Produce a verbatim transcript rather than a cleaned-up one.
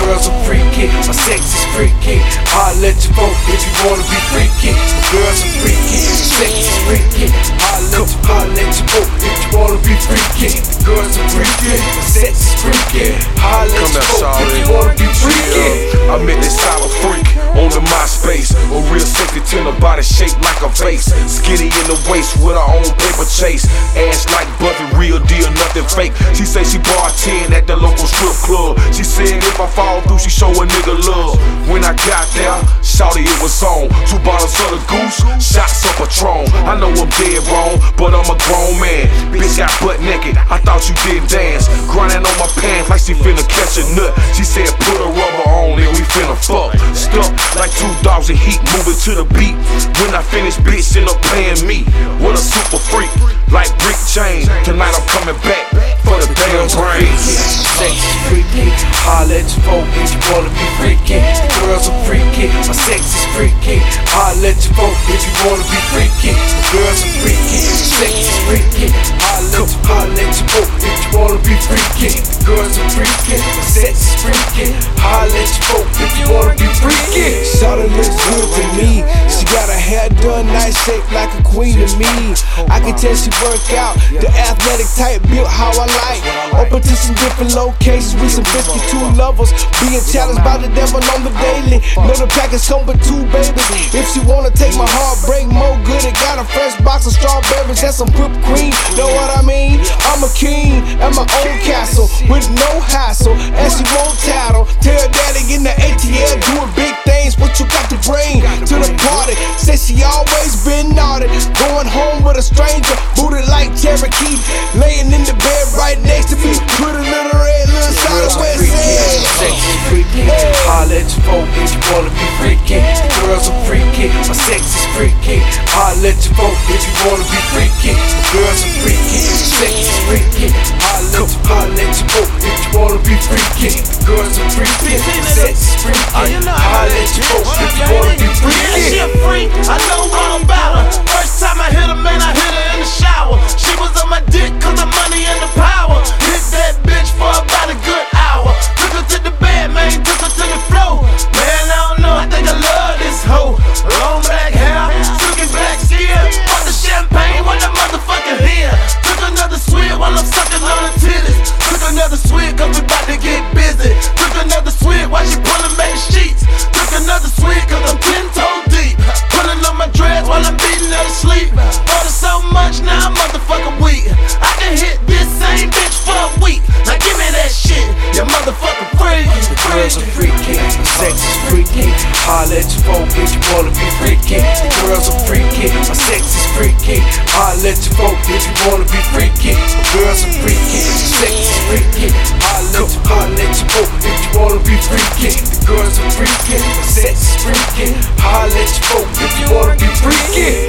girls are freaky, my sex is freaky. I'll let you vote if you wanna be freaky. My girls are freaky, my sex is freaky. I'll let you, I'll let you vote if you wanna be freaky. The girls are freaky, my sex is freaky. I'll let you vote if you wanna be freaky. I met this cyber freak on the MySpace, a real sexy tender body shaped like a vase, skinny in the waist with her own paper chase, ass like butter, real deal, nothing fake. She say she bartend at the local strip club. She said if I fall through, she show a nigga love. When I got there, shawty it was on. Two bottles of the goose, shots of Patron. I know I'm dead wrong, but I'm a grown man. Bitch got butt naked, I thought you didn't dance. Grinding on my pants like she finna catch a nut. She said put a rubber on and we finna fuck. Stuck like two dogs in heat, moving to the beat. When I finish, bitch end up playing me. What a super freak, like Rick James. Tonight I'm coming back for the damn brains. Sex is freaky, I'll let you vote if you wanna be freaky. The girls are freaky, my sex is freaky. I'll let you vote if you wanna be freaky. The girls are freaky, sex is freaky. I'll let you, I'll let you vote if you wanna be freaky. The girls are freaky, my sex is freaky. I'll let you vote if you wanna be freaky. Shawty looks good to me. She got her hair done, nice shaped like a queen to me. I can tell she work out, the athletic type built how I like. Open to some different locations with some fifty-two lovers. Being challenged by the devil on the daily. Know the package come with two babies. If she wanna take my heartbreak more good, it got a fresh box of strawberries and some whipped cream. Know what I mean? I'm a king at my own castle with no hassle, and she won't tattle. Tell daddy in the A T L doing big things, what you got to bring to the party? Said she always been naughty, going home with a stranger, booted like Cherokee, laying in the bed right next to me, put a little red, little solid west side. Sex is freaky, I'll let you vote if you wanna be freaky. The girls are freaky, my sex is freaky. I'll let you vote if you wanna be freaky. The girls are freaky, sex is freaky. I'll let you, I'll let you vote if you wanna be freaky. The girls are freaky, my sex is freaky. I'll let you vote if you wanna be freaky. She a freak, I know all about her. First time I hit her, man, I hit her in the shower. She was on my dick cause the money and the power. Hit that bitch for about a good hour. Took her to the bed, man, took her to the floor. Man, I don't know, I think I love this hoe. Long black hair, silky black skin. Bought the champagne with the motherfucking hair. Took another swig while I'm sucking on the titties. Took another swig cause we bout to get busy. Took another swig while she pulling back the sheets. Took another swig cause I'm ten toe deep. Pulling on my dreads while I'm beating her to sleep. Bought her so much, now I'm motherfucking weak. I can hit this same bitch for a week. Now give me that shit, you motherfucking freak. The girls are freaky, my sex is freaky. I'll let you vote if you wanna be freaky. The girls are freaky, my sex is freaky. I'll let you vote if you wanna be freaky. The girls are freaky, my sex is freaky. I'll let you, I'll let you vote if you wanna be freaky. The girls are freaky, my sex is freaky. I'll let you vote if you wanna be freaky.